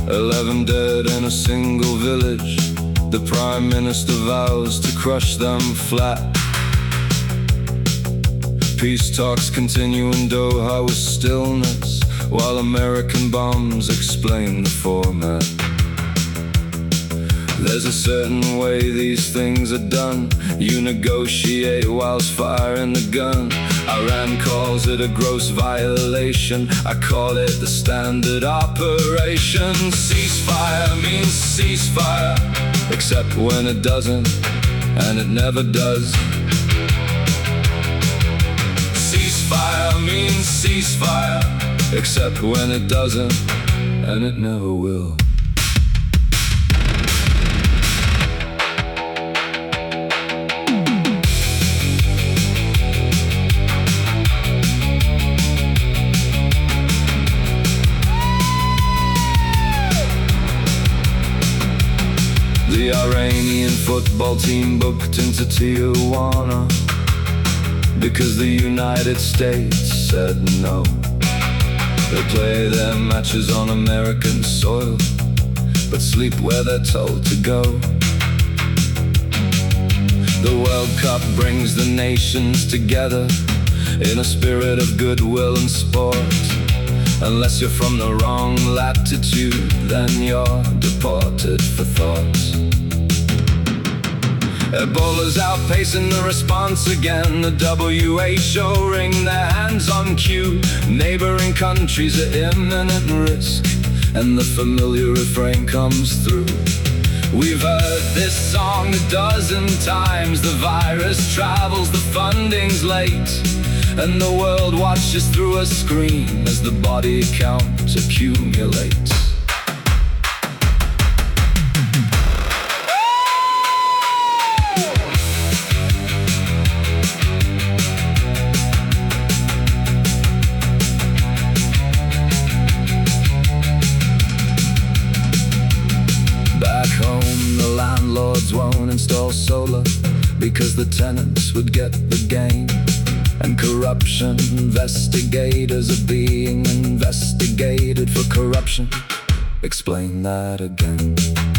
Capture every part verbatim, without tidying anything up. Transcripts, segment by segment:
Eleven dead in a single village. The Prime Minister vows to crush them flat. Peace talks continue in Doha with stillness, while American bombs explain the format. There's a certain way these things are done. You negotiate whilst firing the gun. Iran calls it a gross violation. I call it the standard operation. Ceasefire means ceasefire, except when it doesn't, and it never does. Ceasefire means ceasefire, except when it doesn't, and it never will. The Iranian football team booked into Tijuana because the United States said no. They play their matches on American soil, but sleep where they're told to go. The World Cup brings the nations together in a spirit of goodwill and sport. Unless you're from the wrong latitude, then you're deported for thought. Ebola's outpacing the response again. The W H O wring their hands on cue. Neighboring countries are imminent risk, and the familiar refrain comes through. We've heard this song a dozen times. The virus travels, the funding's late, and the world watches through a screen as the body count accumulates. Landlords won't install solar because the tenants would get the gain. And corruption investigators are being investigated for corruption. Explain that again.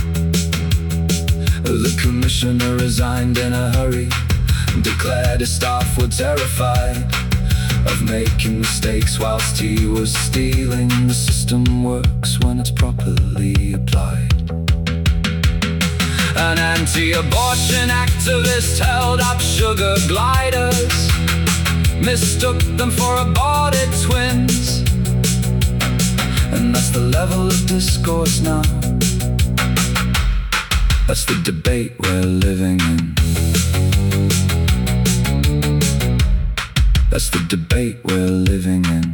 The commissioner resigned in a hurry, declared his staff were terrified of making mistakes whilst he was stealing. The system works when it's properly applied. An anti-abortion activist held up sugar gliders, mistook them for aborted twins. And that's the level of discourse now. That's the debate we're living in. That's the debate we're living in.